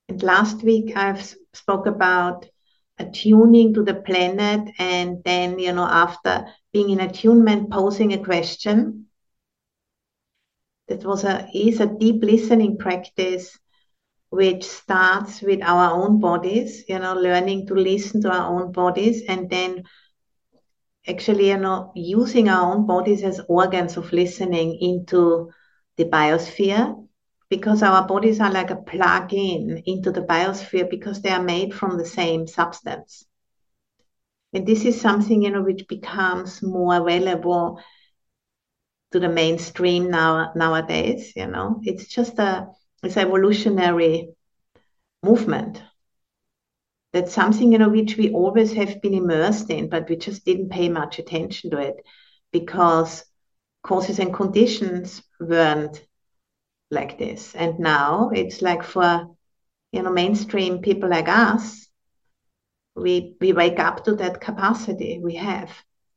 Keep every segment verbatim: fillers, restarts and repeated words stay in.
And last week I've spoke about attuning to the planet, and then, you know, after being in attunement, posing a question. That was a is a deep listening practice which starts with our own bodies, you know, learning to listen to our own bodies, and then actually, you know, using our own bodies as organs of listening into the biosphere, because our bodies are like a plug-in into the biosphere because they are made from the same substance. And this is something, you know, which becomes more available to the mainstream now nowadays, you know. It's just a it's evolutionary movement. That's something, you know, which we always have been immersed in, but we just didn't pay much attention to it because causes and conditions weren't like this. And now it's like for, you know, mainstream people like us, we we wake up to that capacity we have.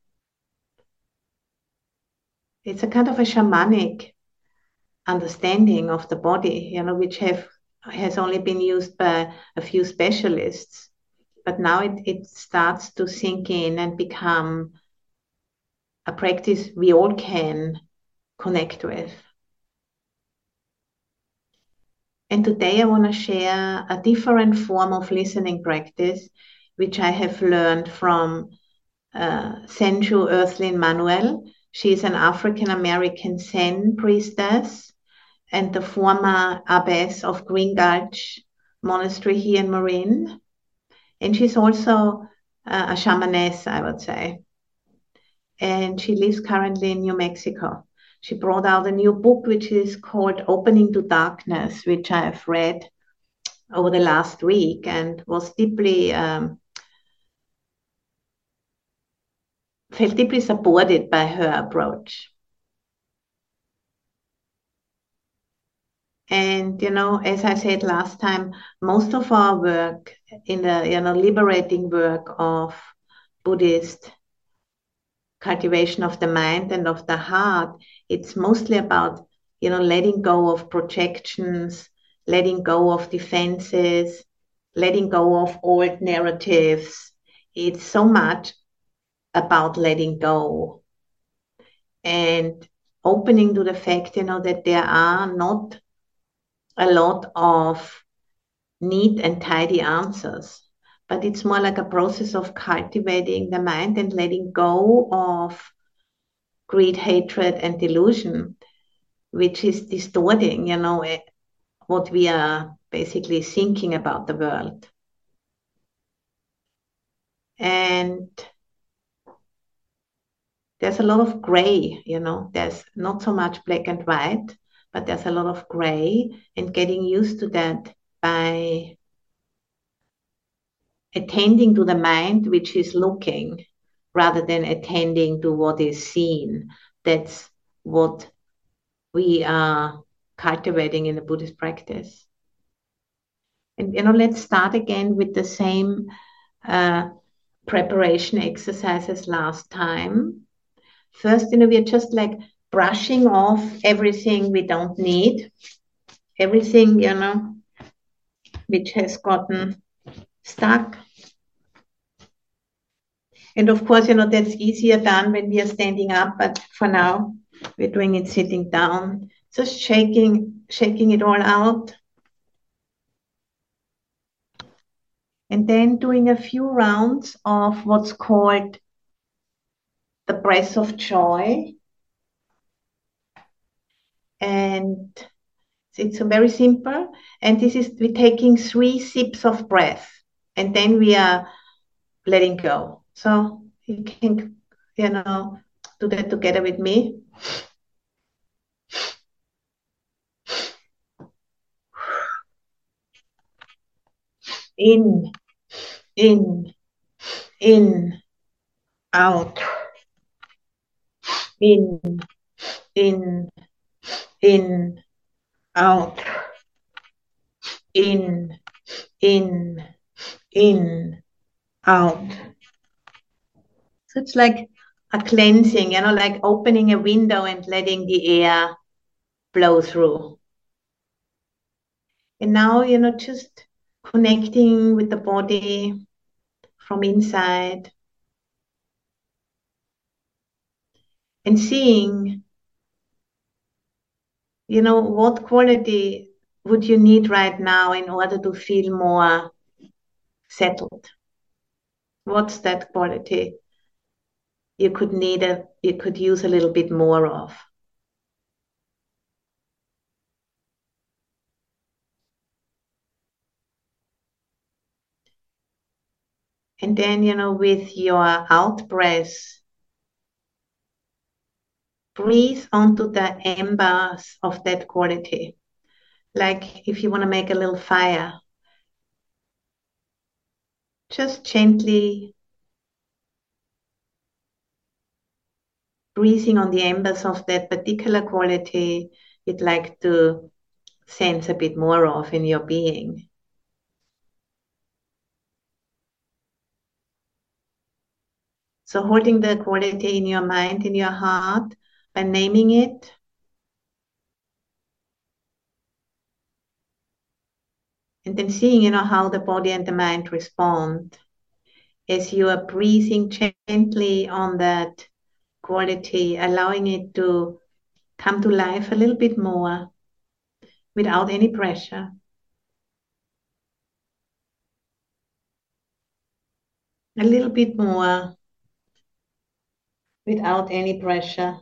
It's a kind of a shamanic understanding of the body, you know, which have has only been used by a few specialists. But now it, it starts to sink in and become a practice we all can connect with. And today I want to share a different form of listening practice, which I have learned from uh, Senju Earthlyn Manuel. She is an African American Zen priestess and the former abbess of Green Gulch Monastery here in Marin. And she's also uh, a shamaness, I would say. And she lives currently in New Mexico. She brought out a new book, which is called Opening to Darkness, which I've read over the last week and was deeply, um, felt deeply supported by her approach. And, you know, as I said last time, most of our work in the, you know, liberating work of Buddhist cultivation of the mind and of the heart, it's mostly about, you know, letting go of projections, letting go of defenses, letting go of old narratives. It's so much about letting go and opening to the fact, you know, that there are not a lot of neat and tidy answers, but it's more like a process of cultivating the mind and letting go of greed, hatred, and delusion, which is distorting, you know, eh, what we are basically thinking about the world. And there's a lot of gray, you know, there's not so much black and white, but there's a lot of gray, and getting used to that by attending to the mind which is looking rather than attending to what is seen. That's what we are cultivating in the Buddhist practice. And, you know, let's start again with the same uh, preparation exercises last time. First, you know, we're just like brushing off everything we don't need, everything, you know, which has gotten stuck. And of course, you know, that's easier done when we are standing up, but for now, we're doing it sitting down, just shaking, shaking it all out. And then doing a few rounds of what's called the breath of joy. And it's very simple. And this is, we're taking three sips of breath, and then we are letting go. So you can, you know, do that together with me. In, in, in, out, in, in, in, out, in, in, in, out. So it's like a cleansing, you know, like opening a window and letting the air blow through. And now, you know, just connecting with the body from inside and seeing, you know, what quality would you need right now in order to feel more settled? What's that quality you could need a, you could use a little bit more of? And then, you know, with your out breath, breathe onto the embers of that quality. Like if you want to make a little fire, just gently breathing on the embers of that particular quality you'd like to sense a bit more of in your being. So holding the quality in your mind, in your heart, by naming it, and then seeing, you know, how the body and the mind respond as you are breathing gently on that quality, allowing it to come to life a little bit more without any pressure. A little bit more without any pressure.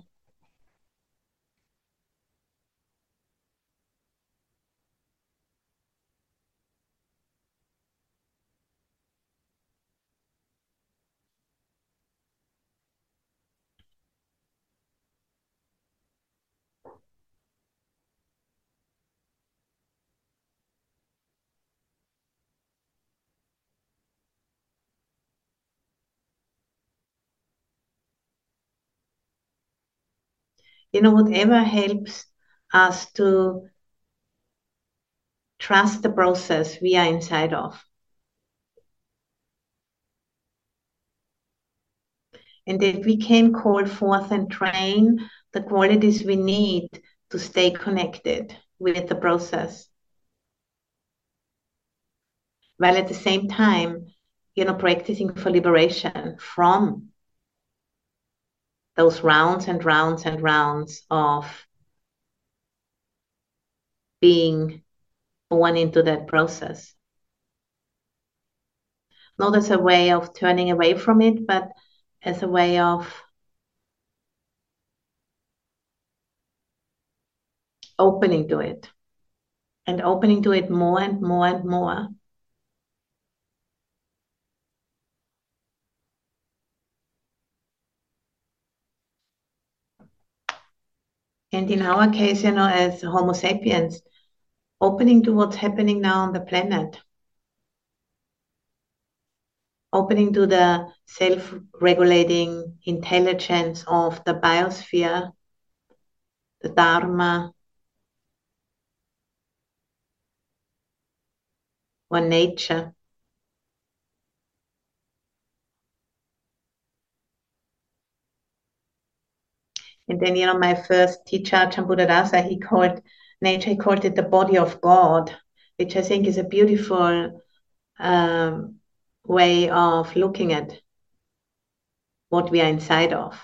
You know, whatever helps us to trust the process we are inside of. And that we can call forth and train the qualities we need to stay connected with the process. While at the same time, you know, practicing for liberation from those rounds and rounds and rounds of being born into that process. Not as a way of turning away from it, but as a way of opening to it and opening to it more and more and more. And in our case, you know, as Homo sapiens, opening to what's happening now on the planet, opening to the self-regulating intelligence of the biosphere, the Dharma, or nature. And then, you know, my first teacher, Ajahn Buddhadasa, he called nature, he called it the body of God, which I think is a beautiful um, way of looking at what we are inside of.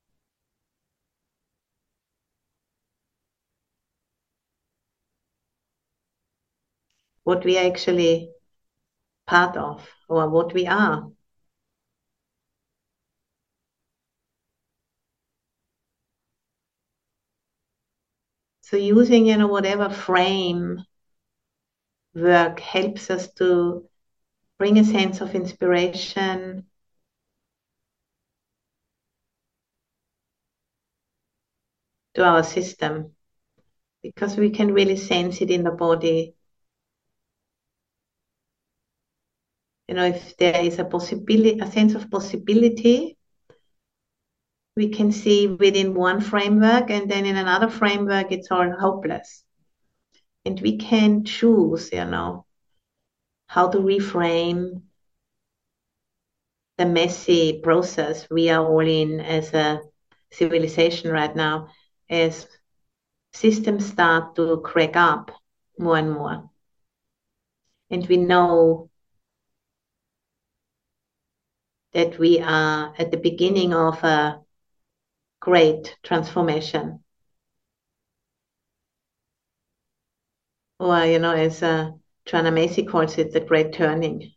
What we are actually part of, or what we are. So using, you know, whatever frame work helps us to bring a sense of inspiration, to our system, because we can really sense it in the body. You know, if there is a possibility, a sense of possibility, we can see within one framework, and then in another framework, it's all hopeless. And we can choose, you know, how to reframe the messy process we are all in as a civilization right now, as systems start to crack up more and more. And we know that we are at the beginning of a great transformation. Or, you know, as uh, Joanna Macy calls it, the great turning.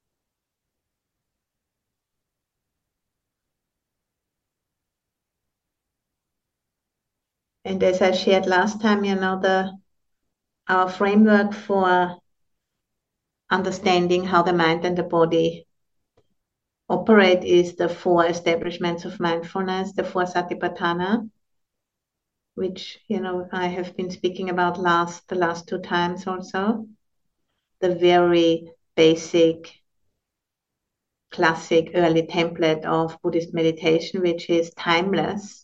And as I shared last time, you know, the our framework for understanding how the mind and the body operate is the four establishments of mindfulness, the four Satipatthana, which, you know, I have been speaking about last the last two times also. The very basic, classic early template of Buddhist meditation, which is timeless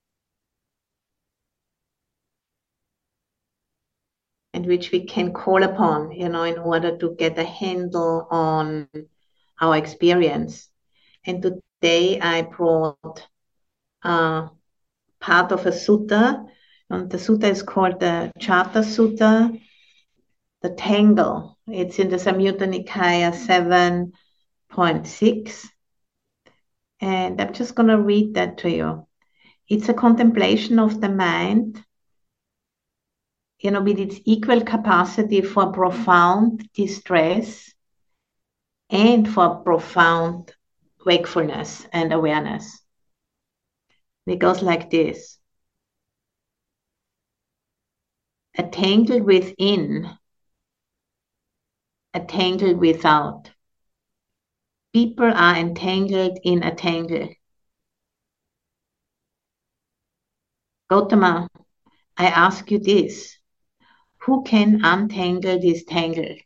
and which we can call upon, you know, in order to get a handle on our experience. And today I brought uh, part of a sutta, and the sutta is called the Chata Sutta, the Tangle. It's in the Samyutta Nikaya seven point six. And I'm just going to read that to you. It's a contemplation of the mind, you know, with its equal capacity for profound distress and for profound wakefulness and awareness. It goes like this. A tangle within, a tangle without. People are entangled in a tangle. Gautama, I ask you this. Who can untangle this tangle?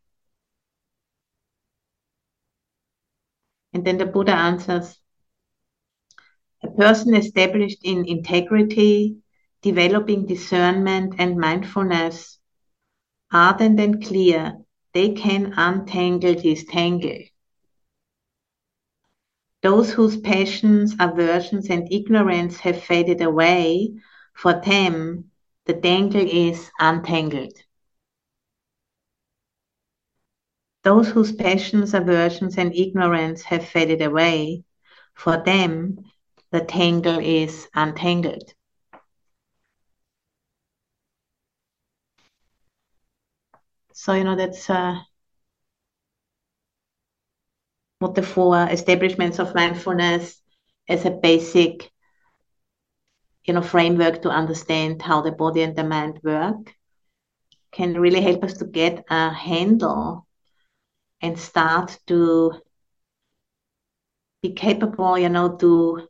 And then the Buddha answers, a person established in integrity, developing discernment and mindfulness, ardent and clear, they can untangle this tangle. Those whose passions, aversions, and ignorance have faded away, for them the tangle is untangled. Those whose passions, aversions, and ignorance have faded away, for them the tangle is untangled. So, you know, that's uh, what the four establishments of mindfulness as a basic, you know, framework to understand how the body and the mind work can really help us to get a handle and start to be capable, you know, to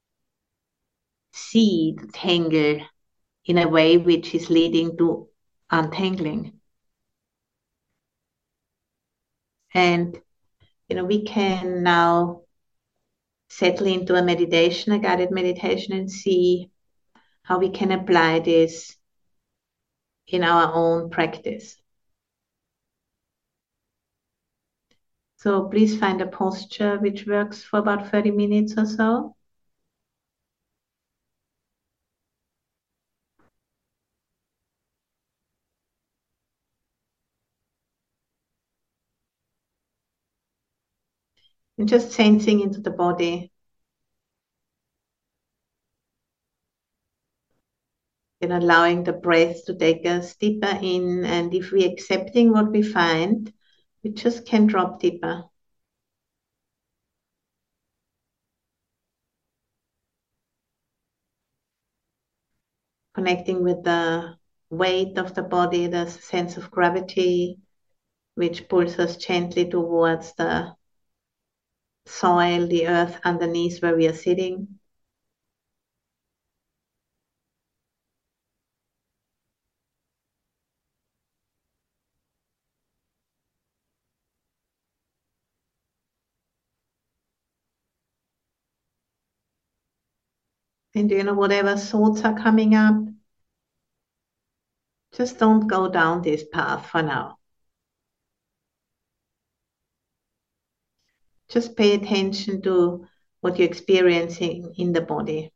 see the tangle in a way which is leading to untangling. And, you know, we can now settle into a meditation, a guided meditation, and see how we can apply this in our own practice. So please find a posture which works for about thirty minutes or so. And just sensing into the body. And allowing the breath to take us deeper in. And if we're accepting what we find, we just can drop deeper. Connecting with the weight of the body, the sense of gravity, which pulls us gently towards the soil, the earth underneath where we are sitting. And you know, whatever thoughts are coming up, just don't go down this path for now. Just pay attention to what you're experiencing in the body.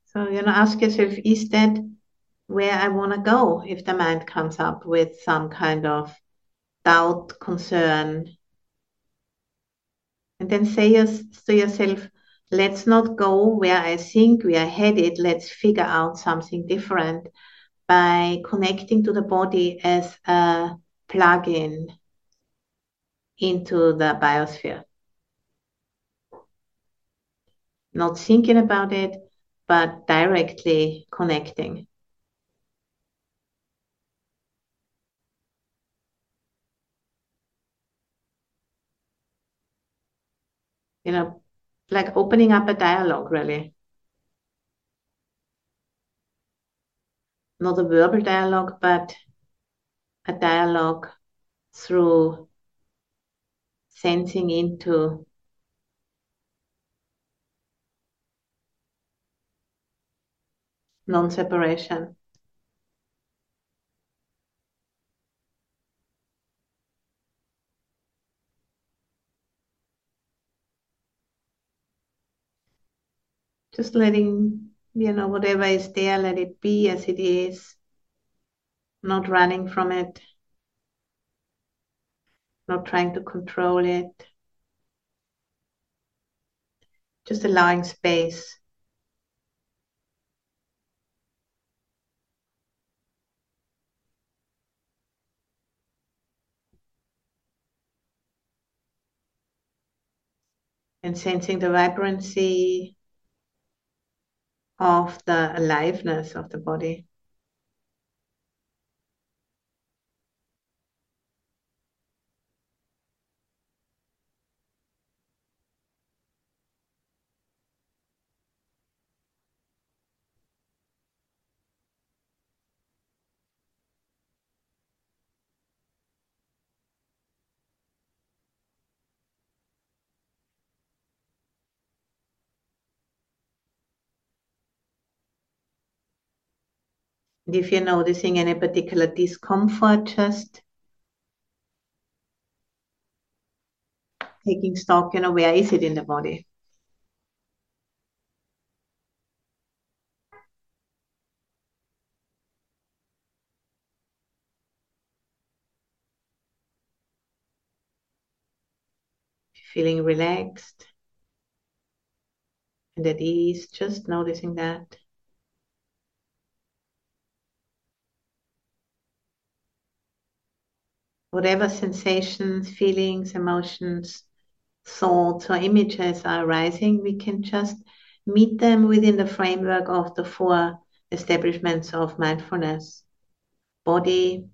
So, you know, ask yourself, is that where I want to go if the mind comes up with some kind of doubt, concern? And then say yes, to yourself, let's not go where I think we are headed. Let's figure out something different by connecting to the body as a plug-in into the biosphere. Not thinking about it, but directly connecting. You know, like opening up a dialogue, really. Not a verbal dialogue, but a dialogue through sensing into non-separation. Just letting, you know, whatever is there, let it be as it is, not running from it, not trying to control it, just allowing space. And sensing the vibrancy of the aliveness of the body. And if you're noticing any particular discomfort, just taking stock, you know, where is it in the body? Feeling relaxed and at ease, just noticing that. Whatever sensations, feelings, emotions, thoughts, or images are arising, we can just meet them within the framework of the four establishments of mindfulness: body,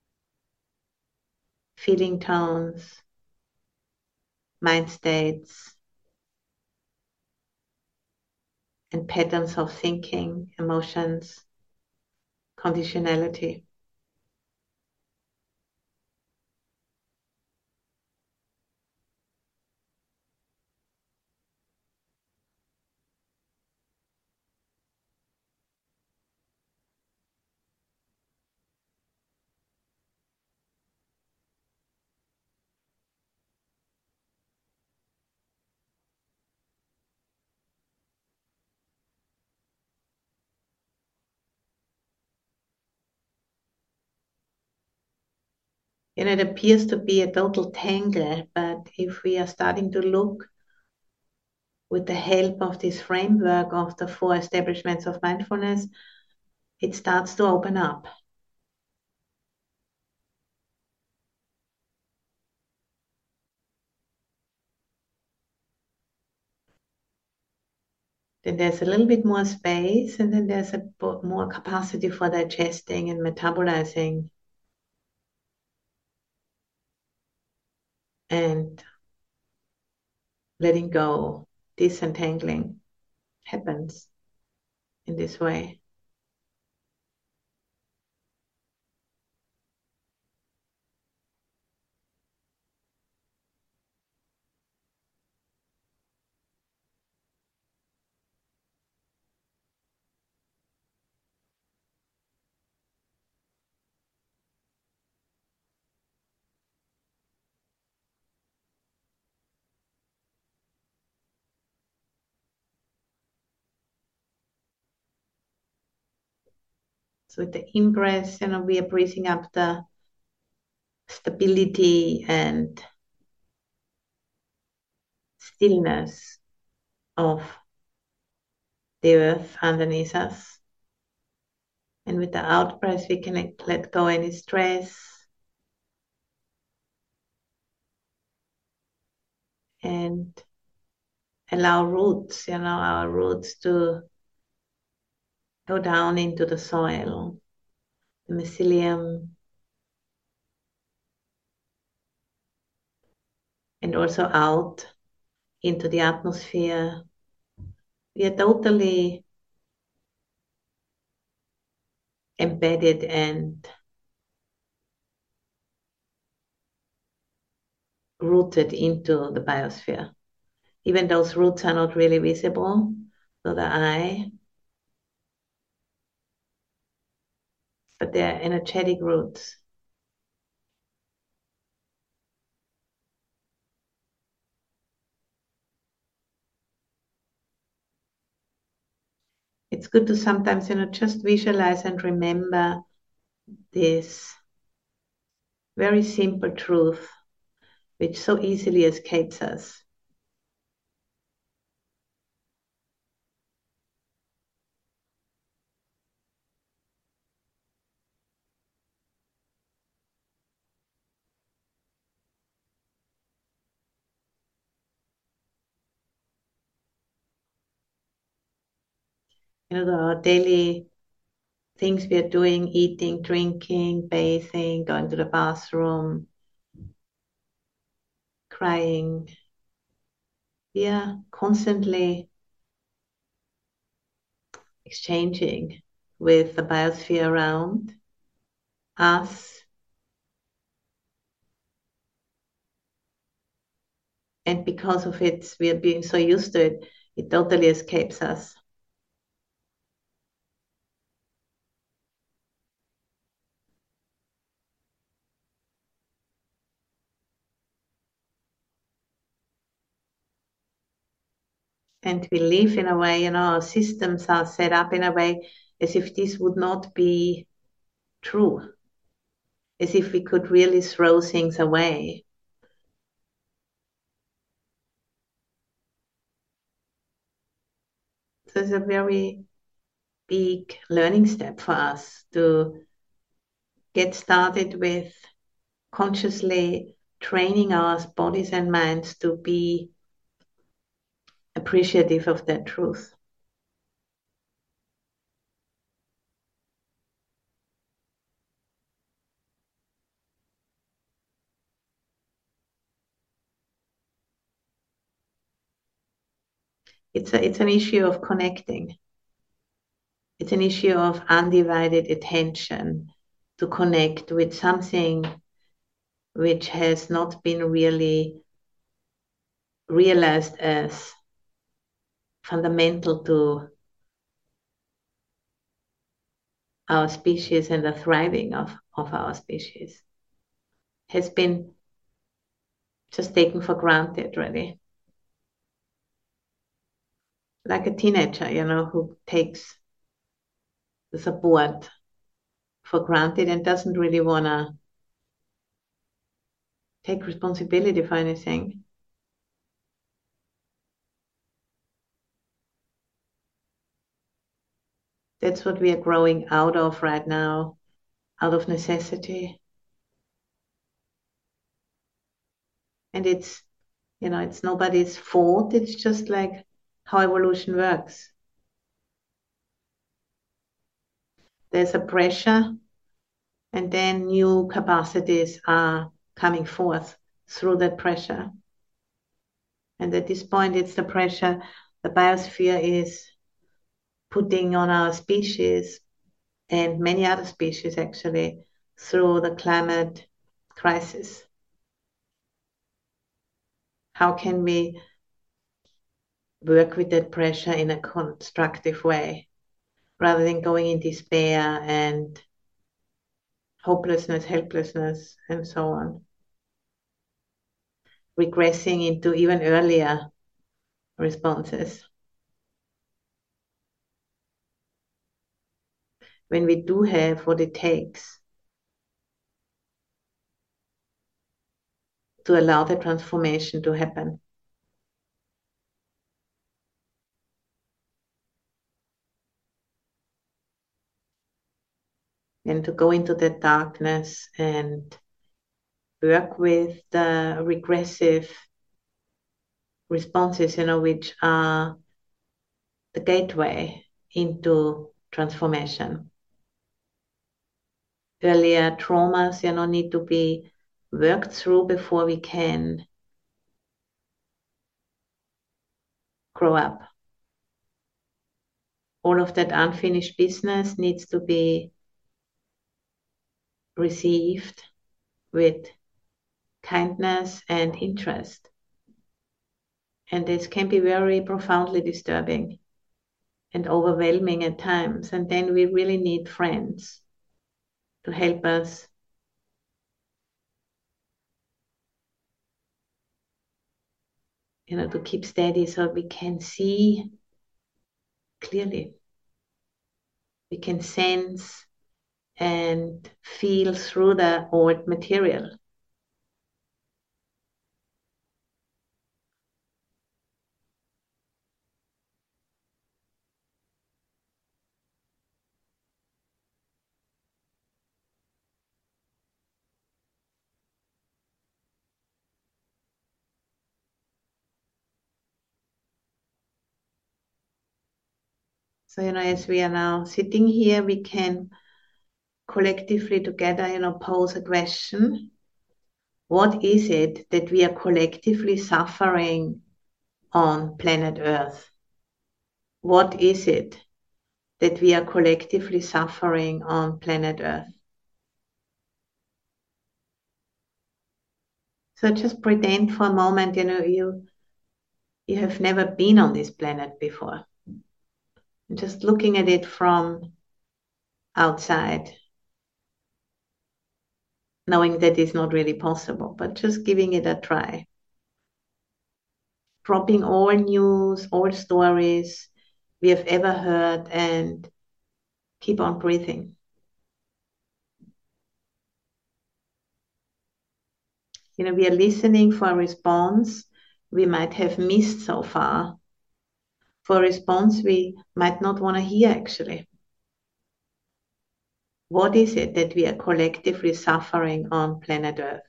feeling tones, mind states, and patterns of thinking, emotions, conditionality. You know, it appears to be a total tangle, but if we are starting to look with the help of this framework of the four establishments of mindfulness, it starts to open up. Then there's a little bit more space, and then there's a more capacity for digesting and metabolizing and letting go, disentangling happens in this way. So with the in-breath, you know, we are breathing up the stability and stillness of the earth underneath us. And with the out-breath, we can let go any stress and allow roots, you know, our roots to go down into the soil, the mycelium, and also out into the atmosphere. We are totally embedded and rooted into the biosphere. Even those roots are not really visible to the eye, but they're energetic roots. It's good to sometimes, you know, just visualize and remember this very simple truth, which so easily escapes us. You know, our daily things we are doing, eating, drinking, bathing, going to the bathroom, crying. We are constantly exchanging with the biosphere around us. And because of it, we are being so used to it, it totally escapes us. And we live in a way, you know, our systems are set up in a way as if this would not be true, as if we could really throw things away. So it's a very big learning step for us to get started with consciously training our bodies and minds to be appreciative of that truth. It's a, it's an issue of connecting. It's an issue of undivided attention to connect with something which has not been really realized as fundamental to our species and the thriving of, of our species. Has been just taken for granted, really. Like a teenager, you know, who takes the support for granted and doesn't really want to take responsibility for anything. That's what we are growing out of right now, out of necessity. And it's, you know, it's nobody's fault. It's just like how evolution works. There's a pressure, and then new capacities are coming forth through that pressure. And at this point, it's the pressure the biosphere is putting on our species and many other species actually through the climate crisis. How can we work with that pressure in a constructive way rather than going in despair and hopelessness, helplessness, and so on? Regressing into even earlier responses. when we do have what it takes to allow the transformation to happen. And to go into the darkness and work with the regressive responses, you know, which are the gateway into transformation. Earlier traumas, you know, need to be worked through before we can grow up. All of that unfinished business needs to be received with kindness and interest. And this can be very profoundly disturbing and overwhelming at times. And then we really need friends to help us you know, to keep steady so we can see clearly. We can sense and feel through the old material. So, you know, as we are now sitting here, we can collectively together, you know, pose a question. What is it that we are collectively suffering on planet Earth? What is it that we are collectively suffering on planet Earth? So just pretend for a moment, you know, you you have never been on this planet before. And just looking at it from outside, knowing that is not really possible, but just giving it a try. Dropping all news, all stories we have ever heard, and keep on breathing. You know, we are listening for a response we might have missed so far, for a response we might not want to hear actually. What is it that we are collectively suffering on planet Earth?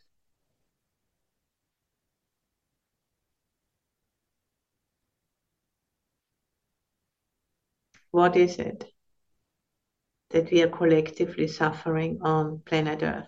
What is it that we are collectively suffering on planet Earth?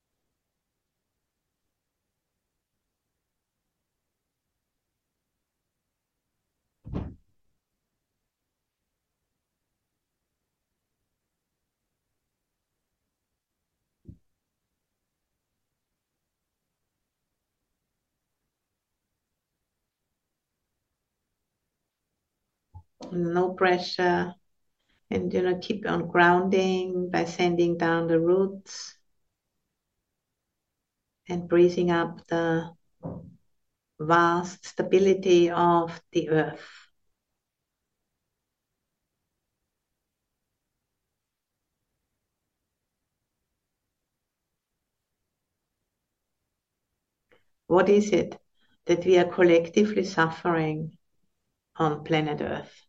No pressure, and you know, keep on grounding by sending down the roots and breathing up the vast stability of the earth. What is it that we are collectively suffering on planet Earth?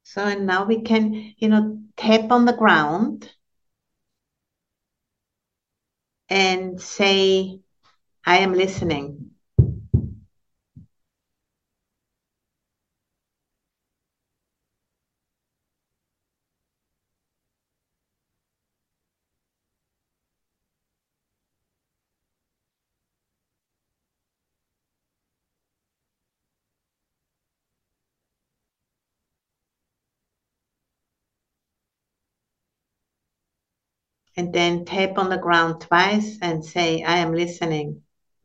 So and now we can, you know, tap on the ground and say, I am listening. And then tap on the ground twice and say, I am listening.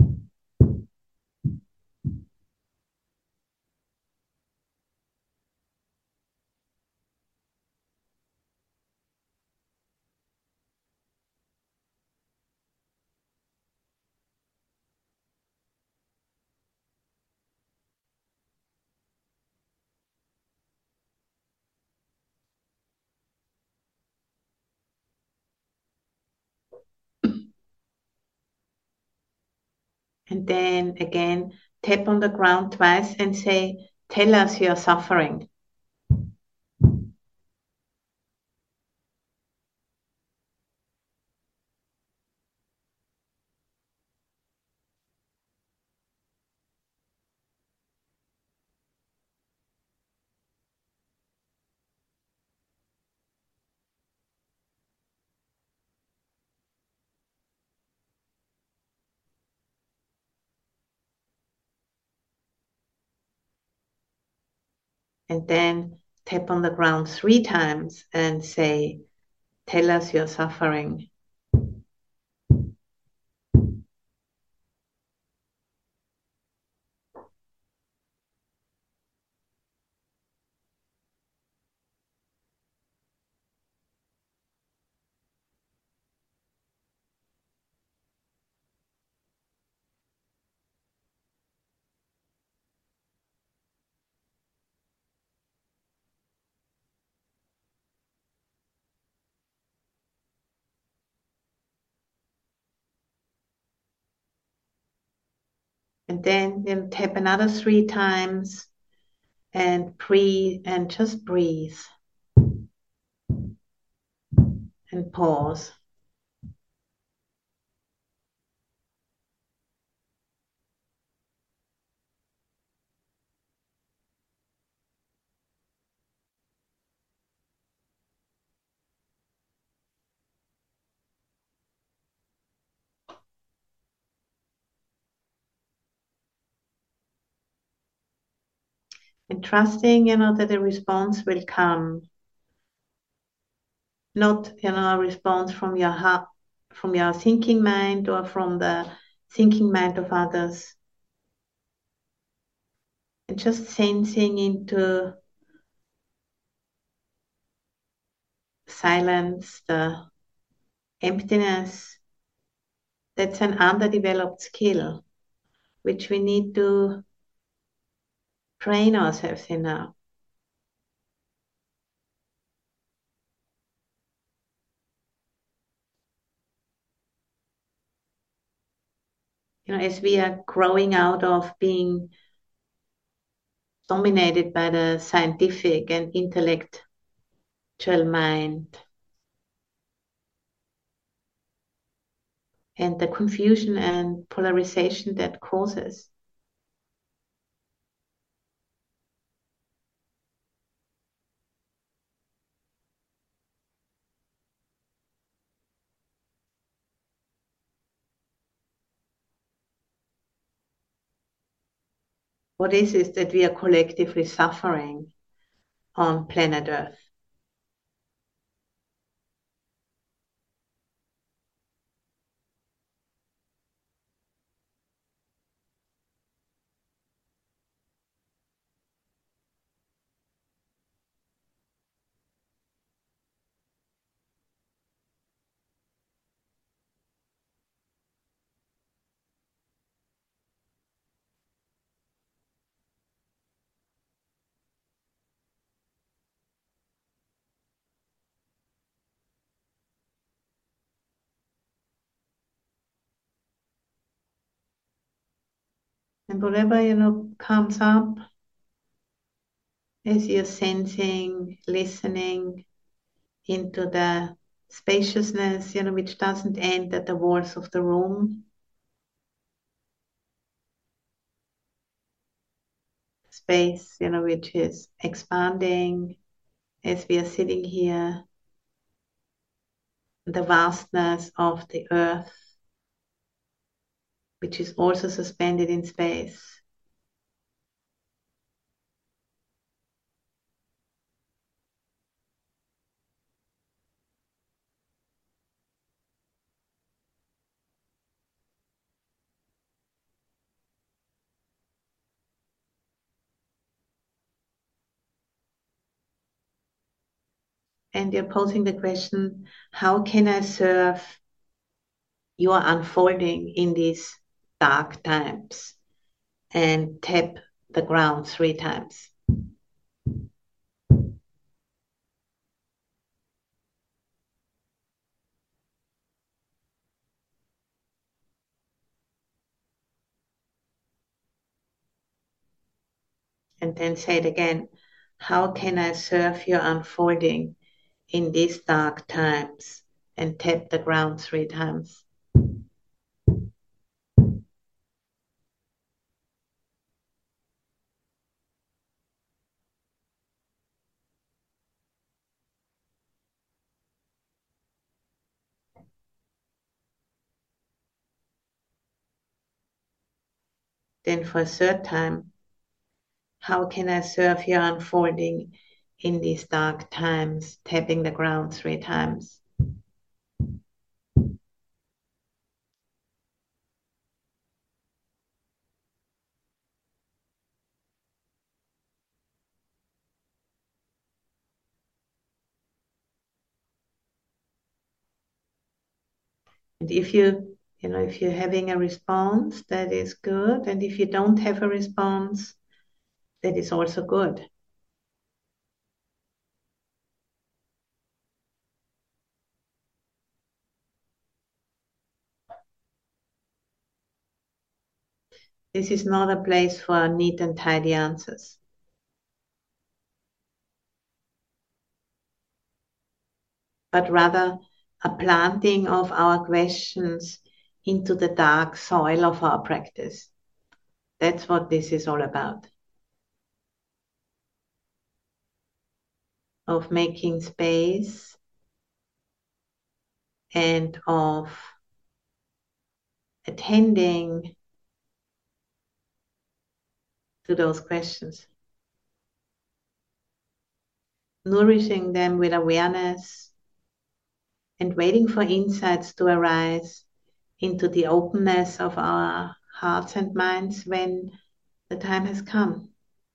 And then again, tap on the ground twice and say, tell us you're suffering. And then tap on the ground three times and say, tell us you're suffering. And then you know, tap another three times and breathe and just breathe and pause. And trusting, you know, that the response will come, not, you know, a response from your heart, from your thinking mind or from the thinking mind of others. And just sensing into silence, the emptiness. That's an underdeveloped skill, which we need to train ourselves in now. You know, as we are growing out of being dominated by the scientific and intellectual mind and the confusion and polarization that causes. What is is that we are collectively suffering on planet Earth. And whatever, you know, comes up, as you're sensing, listening into the spaciousness, you know, which doesn't end at the walls of the room. Space, you know, which is expanding as we are sitting here. The vastness of the earth, which is also suspended in space. And you're posing the question, how can I serve your unfolding in these dark times? And tap the ground three times. And then say it again. How can I serve your unfolding in these dark times? And tap the ground three times. Then for a third time, how can I serve your unfolding in these dark times? Tapping the ground three times. And if you, you know, if you're having a response, that is good. And if you don't have a response, that is also good. This is not a place for neat and tidy answers, but rather a planting of our questions into the dark soil of our practice. That's what this is all about. Of making space and of attending to those questions, nourishing them with awareness and waiting for insights to arise into the openness of our hearts and minds when the time has come.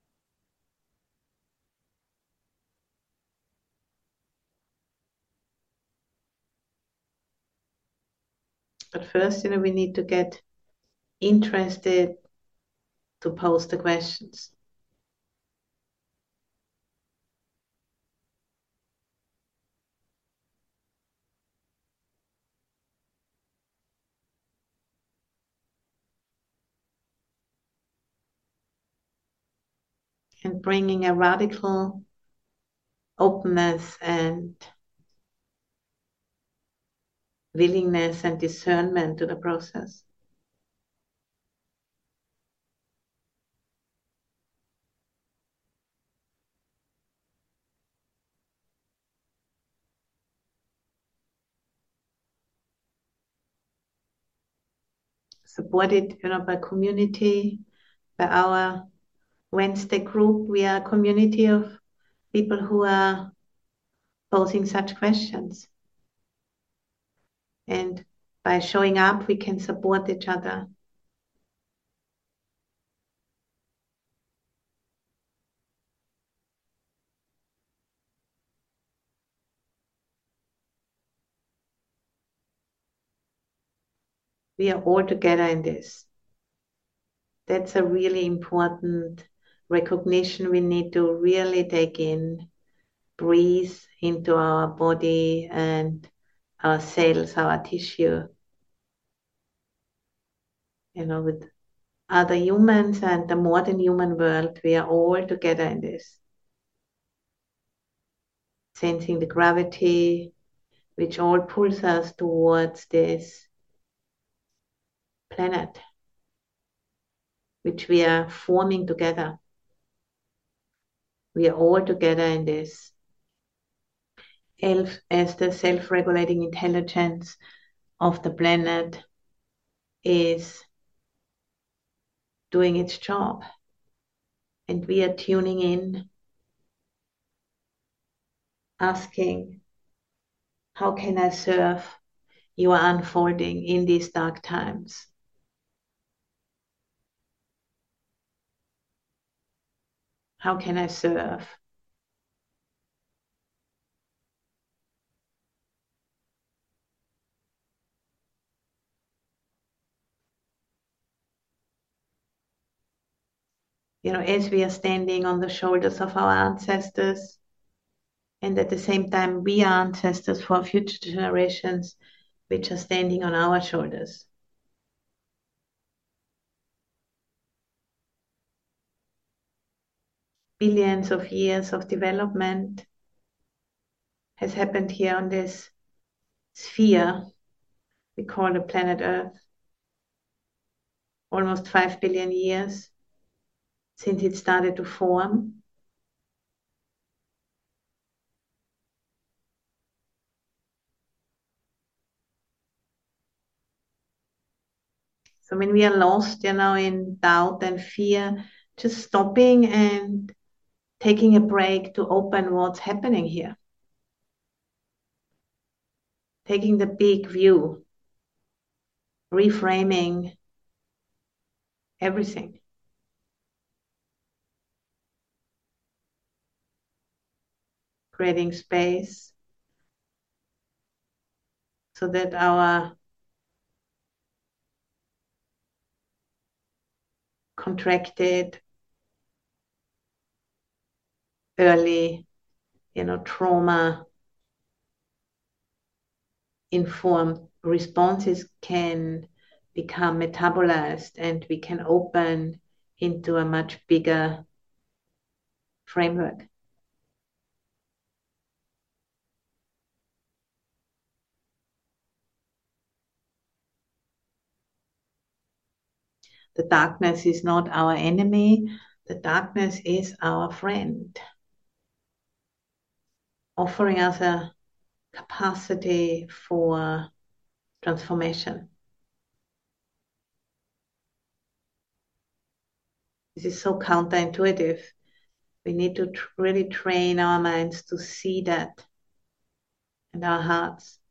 But first, you know, we need to get interested to pose the questions. And bringing a radical openness and willingness and discernment to the process. Supported, you know, by community, by our Wednesday group. We are a community of people who are posing such questions. And by showing up, we can support each other. We are all together in this. That's a really important recognition we need to really take in, breathe into our body and our cells, our tissue, you know, with other humans and the more than human world, we are all together in this. sensing the gravity, which all pulls us towards this planet, which we are forming together. We are all together in this as the self-regulating intelligence of the planet is doing its job. And we are tuning in, asking, how can I serve your unfolding in these dark times? How can I serve? You know, as we are standing on the shoulders of our ancestors, and at the same time, we are ancestors for future generations, which are standing on our shoulders. Billions of years of development has happened here on this sphere we call the planet Earth. Almost five billion years since it started to form. So when we are lost, you know, in doubt and fear, just stopping and taking a break to open what's happening here. Taking the big view, reframing everything. Creating space so that our contracted early, you know, trauma informed responses can become metabolized and we can open into a much bigger framework. The darkness is not our enemy. The darkness is our friend, offering us a capacity for transformation. This is so counterintuitive. We need to tr- really train our minds to see that and our hearts.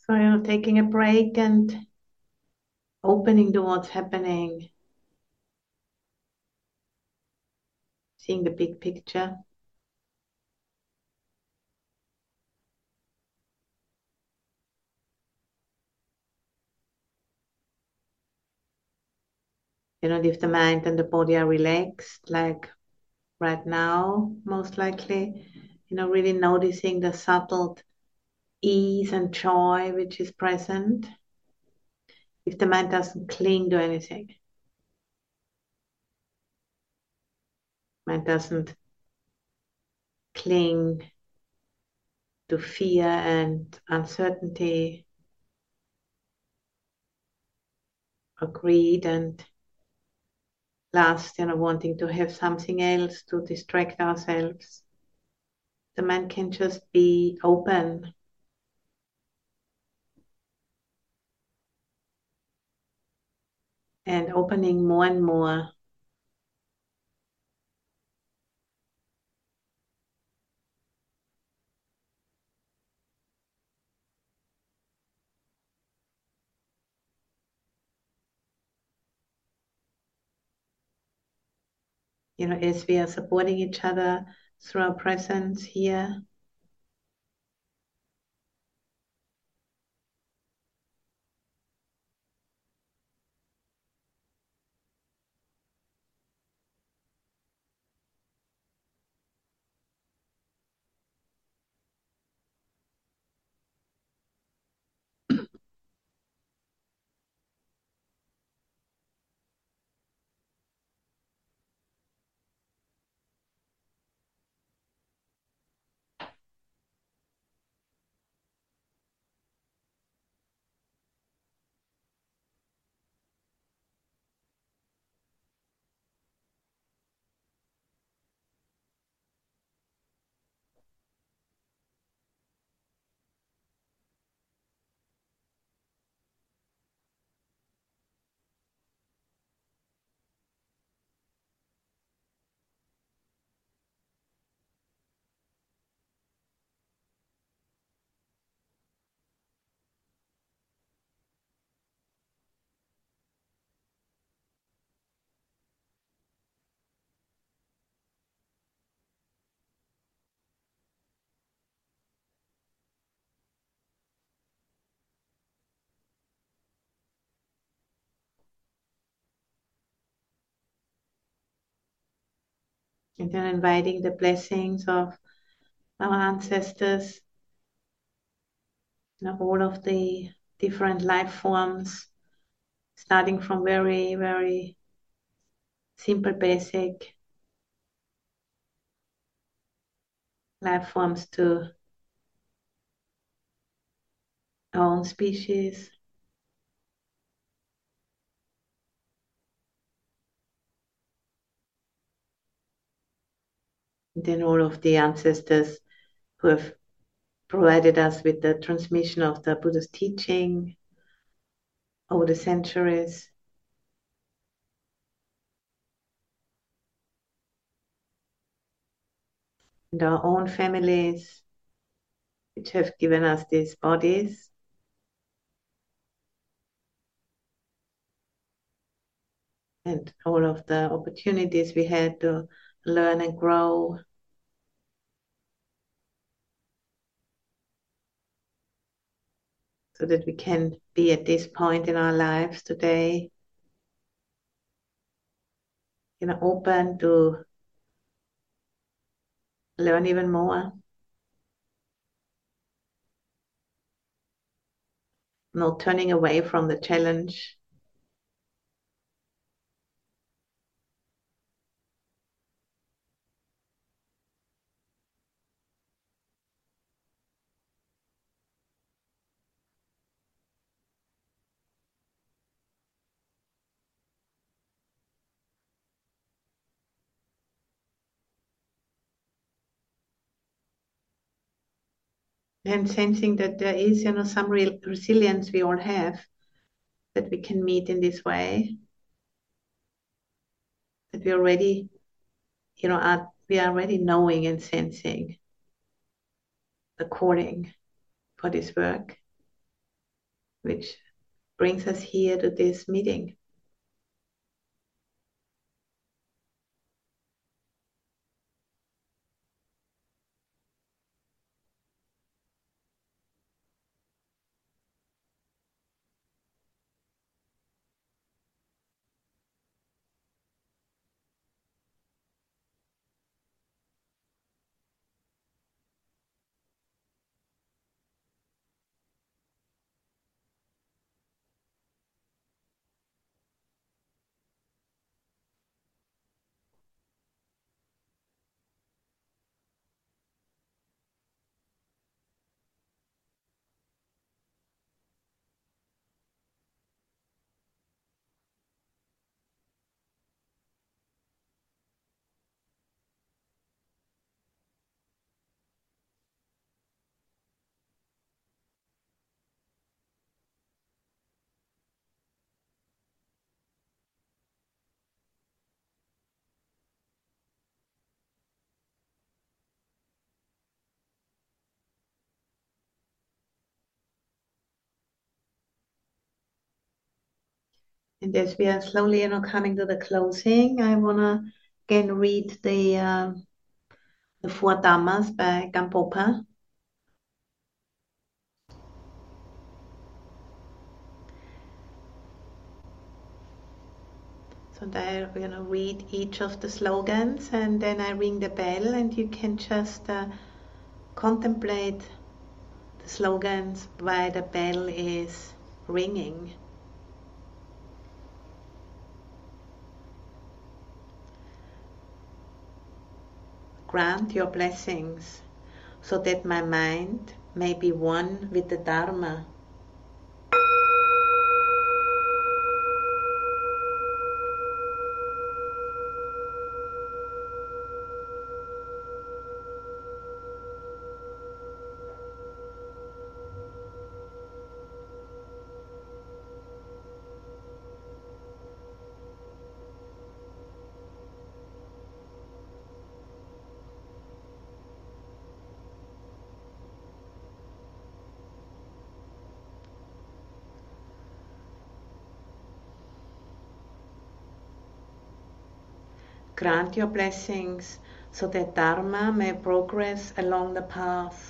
So, you know, taking a break and opening to what's happening, seeing the big picture. You know, if the mind and the body are relaxed, like right now, most likely, you know, really noticing the subtle ease and joy which is present. If the mind doesn't cling to anything, mind doesn't cling to fear and uncertainty or greed and lust, you know, wanting to have something else to distract ourselves. The mind can just be open and opening more and more. You know, as we are supporting each other through our presence here. And then inviting the blessings of our ancestors, you know, all of the different life forms, starting from very, very simple, basic life forms to our own species. And then all of the ancestors who have provided us with the transmission of the Buddha's teaching over the centuries. And our own families, which have given us these bodies. And all of the opportunities we had to learn and grow. So that we can be at this point in our lives today, you know, open to learn even more, not turning away from the challenge. And sensing that there is, you know, some real resilience we all have that we can meet in this way, that we already, you know, are, we are already knowing and sensing the calling for this work. which brings us here to this meeting. And as we are slowly, you know, coming to the closing, I want to again read the uh, the Four Dhammas by Gampopa. So I'm going to read each of the slogans, and then I ring the bell, and you can just uh, contemplate the slogans while the bell is ringing. Grant your blessings so that my mind may be one with the Dharma. Grant your blessings so that Dharma may progress along the path.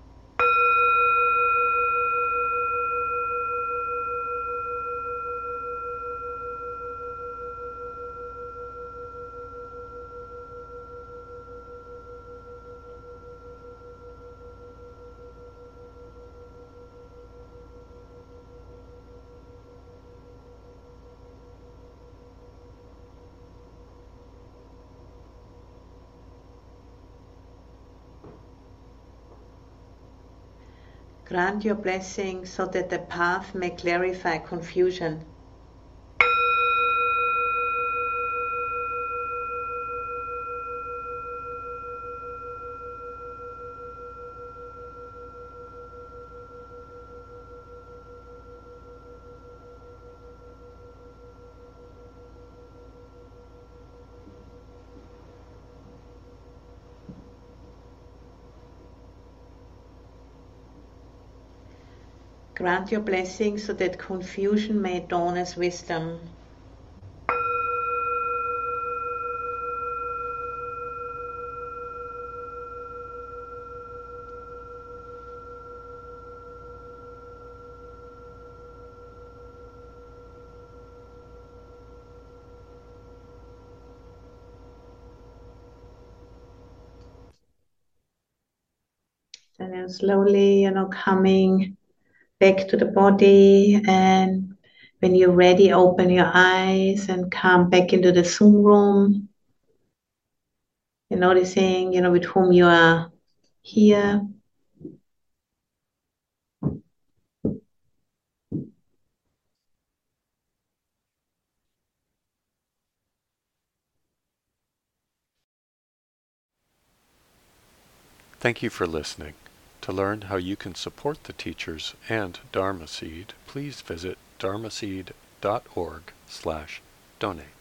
Grant your blessings so that the path may clarify confusion. Grant your blessings so that confusion may dawn as wisdom. And then slowly, you know, coming back to the body, and when you're ready, open your eyes and come back into the Zoom room. You're noticing, you know, with whom you are here. Thank you for listening. To learn how you can support the teachers and Dharma Seed, please visit dharmaseed dot org slash donate.